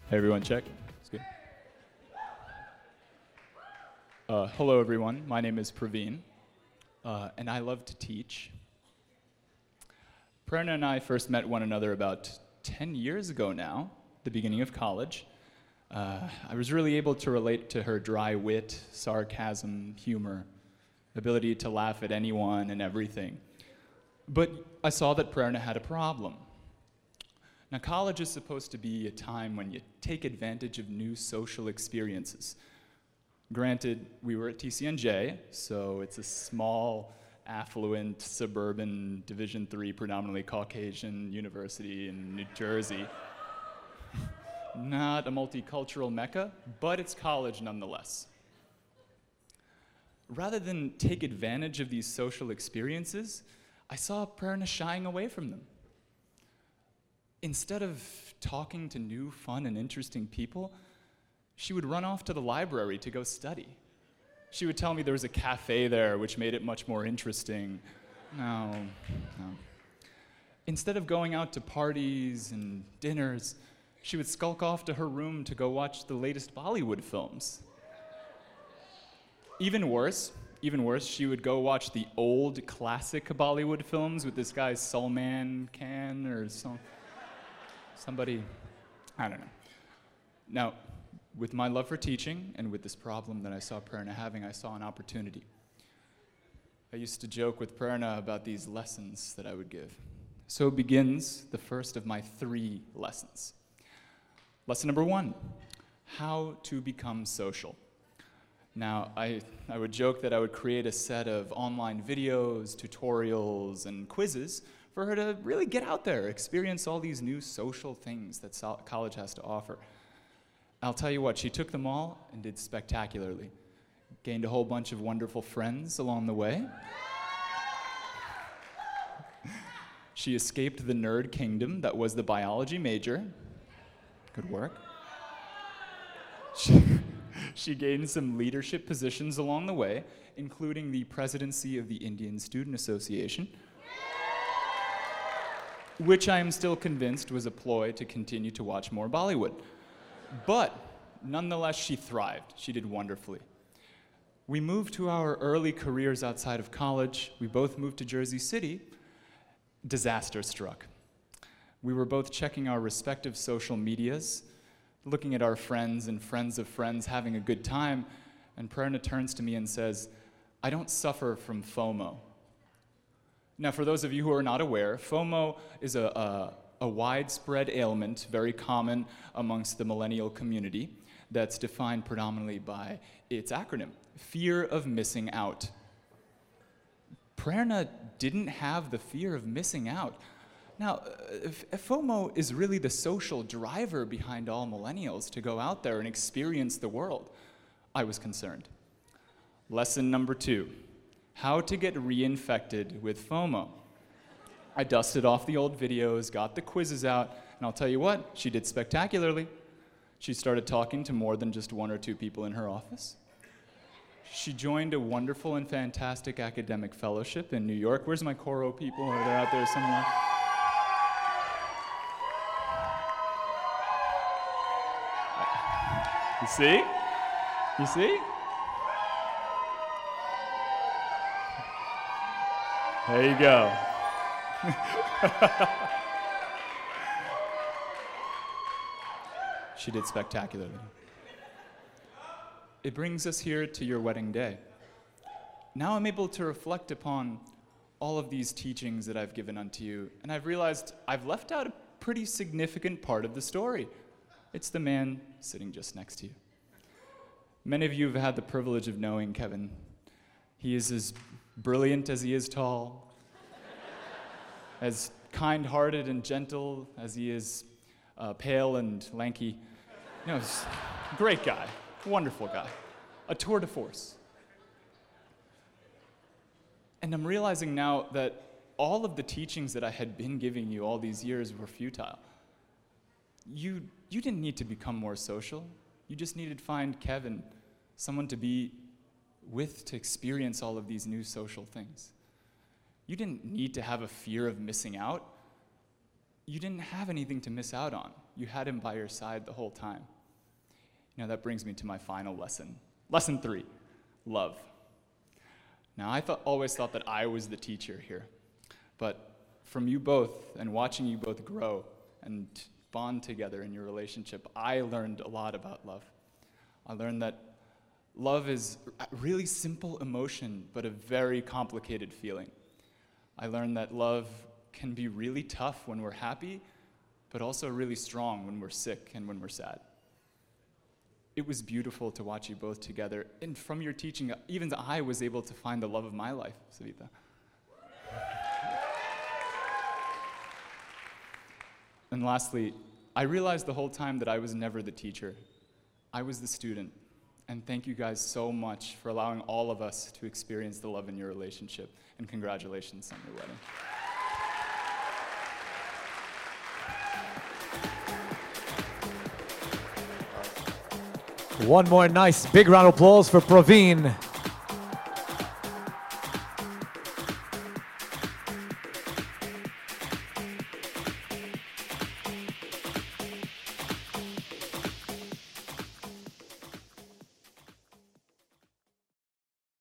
Hey everyone, check. It's good. Hello everyone, my name is Praveen, and I love to teach. Prerna and I first met one another about 10 years ago now, the beginning of college. I was really able to relate to her dry wit, sarcasm, humor, ability to laugh at anyone and everything. But I saw that Prerna had a problem. Now, college is supposed to be a time when you take advantage of new social experiences. Granted, we were at TCNJ, so it's a small, affluent, suburban, Division III, predominantly Caucasian university in New Jersey. Not a multicultural mecca, but it's college nonetheless. Rather than take advantage of these social experiences, I saw Prerna shying away from them. Instead of talking to new, fun, and interesting people, she would run off to the library to go study. She would tell me there was a cafe there, which made it much more interesting. No. Instead of going out to parties and dinners, she would skulk off to her room to go watch the latest Bollywood films. Even worse, she would go watch the old classic Bollywood films with this guy Salman Khan or somebody, I don't know. Now, with my love for teaching and with this problem that I saw Prerna having, I saw an opportunity. I used to joke with Prerna about these lessons that I would give. So begins the first of my 3 lessons. Lesson number 1, how to become social. Now, I would joke that I would create a set of online videos, tutorials, and quizzes for her to really get out there, experience all these new social things that college has to offer. I'll tell you what, she took them all and did spectacularly. Gained a whole bunch of wonderful friends along the way. She escaped the nerd kingdom that was the biology major. Good work. She gained some leadership positions along the way, including the presidency of the Indian Student Association, which I am still convinced was a ploy to continue to watch more Bollywood. But nonetheless, she thrived. She did wonderfully. We moved to our early careers outside of college. We both moved to Jersey City. Disaster struck. We were both checking our respective social medias, looking at our friends and friends of friends having a good time, and Prerna turns to me and says, "I don't suffer from FOMO." Now, for those of you who are not aware, FOMO is a widespread ailment, very common amongst the millennial community, that's defined predominantly by its acronym, fear of missing out. Prerna didn't have the fear of missing out. Now, FOMO is really the social driver behind all millennials to go out there and experience the world. I was concerned. Lesson number 2. How to get reinfected with FOMO. I dusted off the old videos, got the quizzes out, and I'll tell you what, she did spectacularly. She started talking to more than just 1 or 2 people in her office. She joined a wonderful and fantastic academic fellowship in New York. Where's my Coro people? Are they out there somewhere? You see? You see? There you go. She did spectacularly. It brings us here to your wedding day. Now I'm able to reflect upon all of these teachings that I've given unto you, and I've realized I've left out a pretty significant part of the story. It's the man sitting just next to you. Many of you have had the privilege of knowing Kevin. He is as brilliant as he is tall, as kind-hearted and gentle as he is pale and lanky. You know, he's a great guy, wonderful guy, a tour de force. And I'm realizing now that all of the teachings that I had been giving you all these years were futile. You didn't need to become more social. You just needed to find Kevin, someone to be with to experience all of these new social things. You didn't need to have a fear of missing out. you didn't have anything to miss out on. You had him by your side the whole time. You know, that brings me to my final lesson. Lesson 3, love. Now, I always thought that I was the teacher here, but from you both and watching you both grow and bond together in your relationship, I learned a lot about love. I learned that love is a really simple emotion, but a very complicated feeling. I learned that love can be really tough when we're happy, but also really strong when we're sick and when we're sad. It was beautiful to watch you both together, and from your teaching, even I was able to find the love of my life, Savita. And lastly, I realized the whole time that I was never the teacher. I was the student. And thank you guys so much for allowing all of us to experience the love in your relationship. And congratulations on your wedding. One more nice big round of applause for Praveen.